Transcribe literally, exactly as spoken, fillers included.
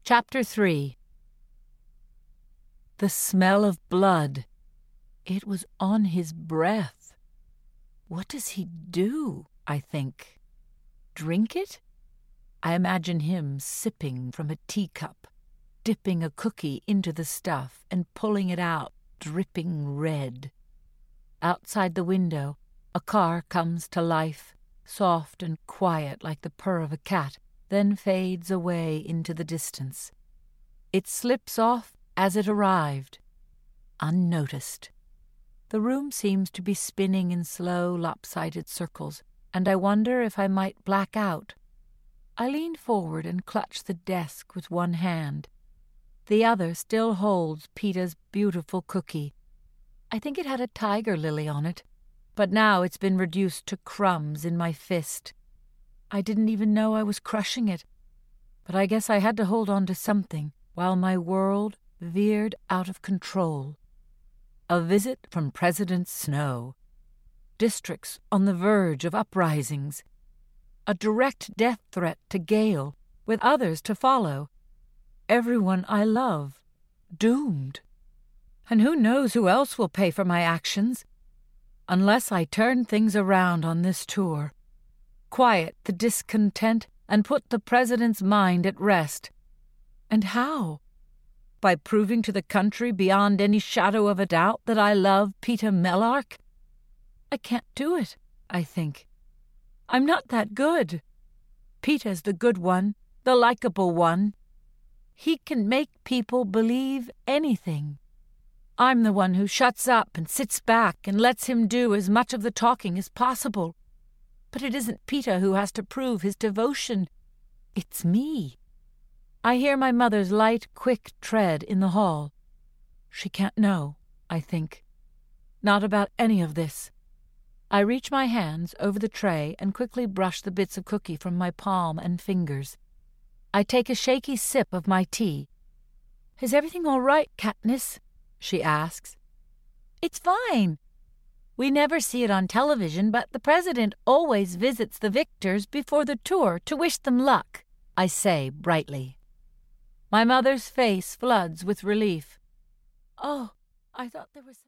Chapter three. The smell of blood. It was on his breath. What does he do, I think? Drink it? I imagine him sipping from a teacup, dipping a cookie into the stuff and pulling it out, dripping red. Outside the window, a car comes to life, soft and quiet like the purr of a cat, then fades away into the distance. It slips off as it arrived, unnoticed. The room seems to be spinning in slow, lopsided circles, and I wonder if I might black out. I lean forward and clutch the desk with one hand. The other still holds Peeta's beautiful cookie. I think it had a tiger lily on it, but now it's been reduced to crumbs in my fist. I didn't even know I was crushing it, but I guess I had to hold on to something while my world veered out of control. A visit from President Snow. Districts on the verge of uprisings. A direct death threat to Gale, with others to follow. Everyone I love, doomed. And who knows who else will pay for my actions? Unless I turn things around on this tour. Quiet the discontent and put the president's mind at rest. And how? By proving to the country beyond any shadow of a doubt that I love Peeta Mellark? I can't do it, I think. I'm not that good. Peeta's the good one, the likable one. He can make people believe anything. I'm the one who shuts up and sits back and lets him do as much of the talking as possible. But it isn't Peeta who has to prove his devotion. It's me. I hear my mother's light, quick tread in the hall. She can't know, I think. Not about any of this. I reach my hands over the tray and quickly brush the bits of cookie from my palm and fingers. I take a shaky sip of my tea. "Is everything all right, Katniss?" she asks. "It's fine. We never see it on television, but the president always visits the victors before the tour to wish them luck," I say brightly. My mother's face floods with relief. "Oh, I thought there was..."